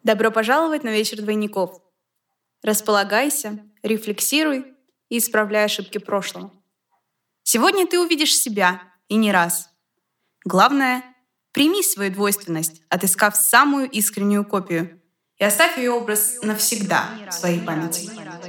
Добро пожаловать на вечер двойников. Располагайся, рефлексируй и исправляй ошибки прошлого. Сегодня ты увидишь себя, и не раз. Главное, прими свою двойственность, отыскав самую искреннюю копию, и оставь ее образ навсегда в своей памяти.